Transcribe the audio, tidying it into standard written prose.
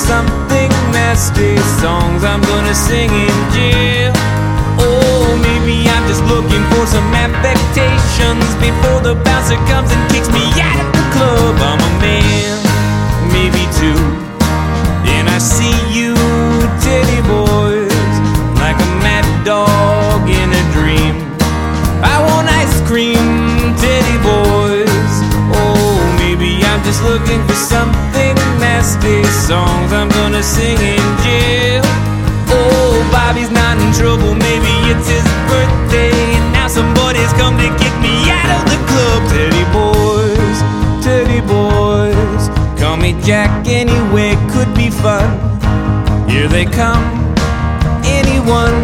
something nasty, songs I'm gonna sing in jail. Oh, maybe I'm just looking for some affectations before the bouncer comes and kicks me out of the club. I'm a man, maybe two, and I see you teddy boys like a mad dog in a dream. I want ice cream, teddy boys. Oh, maybe I'm just looking for something nasty, songs I'm gonna sing in jail. Oh, Bobby's not in trouble, maybe it's his birthday, and now somebody's come to kick me out of the club. Teddy boys, call me Jack anyway, could be fun. Here they come, anyone